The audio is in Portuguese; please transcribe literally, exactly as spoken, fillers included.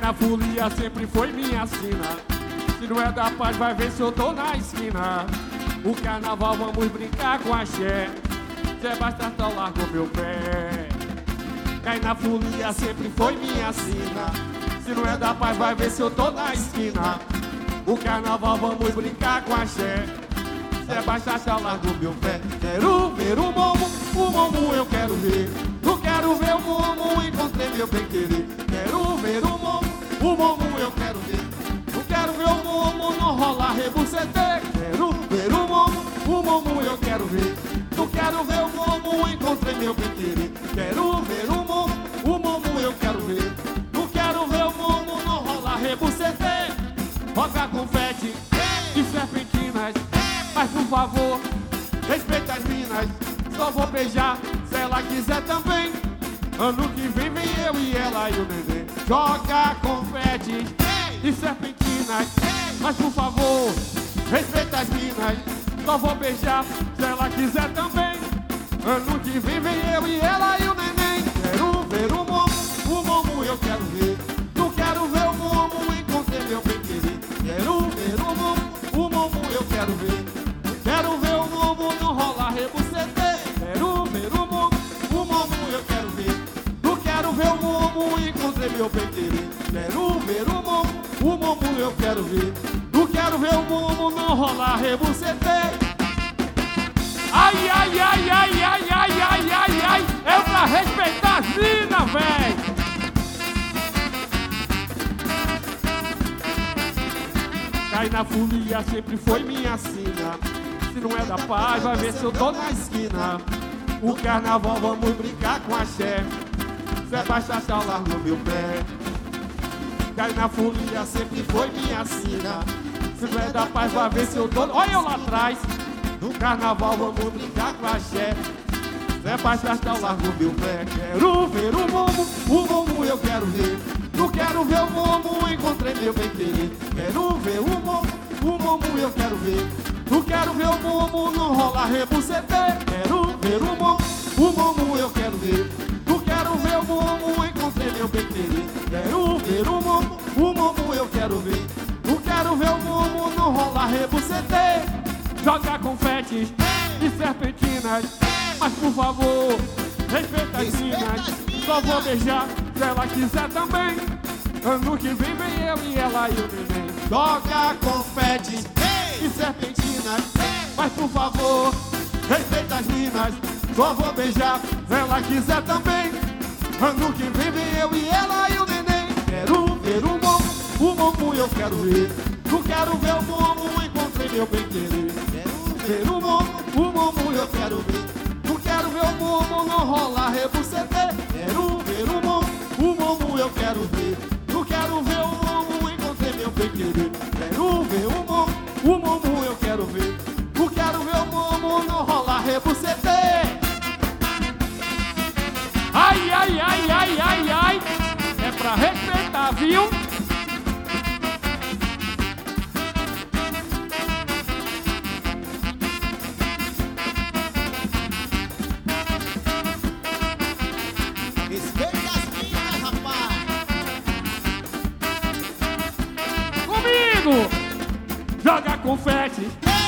na folia sempre foi minha sina. Se não é da paz, vai ver se eu tô na esquina. O carnaval vamos brincar com axé. Sebastião largou meu pé. Cai na folia sempre foi minha sina. Se não é da paz, vai ver se eu tô na esquina. O carnaval vamos brincar com axé. Sebastião largou meu pé. Quero ver o momo, o momo eu quero ver. Não quero ver o momo, encontrei meu bem querer. Quero ver o momo, o momo eu quero ver. Não quero ver o momo, não rola rebucete. Quero ver o momo, o momo eu quero ver. Não quero ver o momo, encontrei meu bem querer. Quero ver o momo, o momo eu quero ver. Não quero ver o momo, não rola rebucete. Roga confete e serpentinas. Mas por favor, respeita as minas. Só vou beijar se ela quiser também. Ano que vem vem eu e ela e o neném. Joga confete e serpentinas. Mas por favor, respeita as minas. Só vou beijar se ela quiser também. Ano que vem vem eu e ela e o neném. Quero ver o momo, o momo eu quero ver. Não quero ver o momo, encontrei meu bem querer. Quero ver o momo, o momo eu quero ver. Quero ver o momo, não rola rebucete. Quero ver o momo, o momo eu quero ver. Não quero ver o momo, encontrei meu bem querer. Quero ver o momo, o momo eu quero ver. Não quero ver o momo, não rola rebucete. Ai, ai, ai, ai, ai, ai, ai, ai, ai. É pra respeitar as minas, véi. Cai na folia sempre foi minha sina. Se não é da paz, vai ver se eu tô na esquina. O carnaval vamos brincar com axé. Sebastião largou meu pé. Cai na folia sempre foi minha sina. Se não é da paz, vai ver se eu tô... Olha eu lá atrás. No carnaval vamos brincar com axé. Sebastião largou meu pé. Quero ver o momo, o momo eu quero ver. Não quero ver o momo, encontrei meu bem querer. Quero ver o momo, o momo eu quero ver. Não quero ver o momo, não rola rebucete. Quero ver o momo, o momo eu quero ver. Não quero ver o momo, encontrei meu bem querer. Quero ver o momo, o momo eu quero ver. Não quero ver o momo, não rola rebucete. Joga confetes e serpentinas. Mas por favor, respeita as minas. Só vou beijar se ela quiser também. Ano que vem vem eu e ela e o neném. Joga confetes e serpentinas. Mas por favor, respeita as minas. Só vou beijar se ela quiser também. Ano que vem vem eu e ela e o neném. Quero ver o momo, o momo eu quero ver. Não quero ver o momo, encontrei meu bem querer. Quero ver o momo, o momo eu quero ver. Não quero ver o momo, não rola rebucete. Quero ver o momo, o momo eu quero ver. Não quero ver o momo, encontrei meu bem querer. Quero ver o momo, o momo eu quero ver. Não quero ver o momo, não rola rebucete. Ai, ai, ai, ai, ai, ai. É pra respeitar, viu? Respeita as minhas, rapaz. Comigo! Joga confete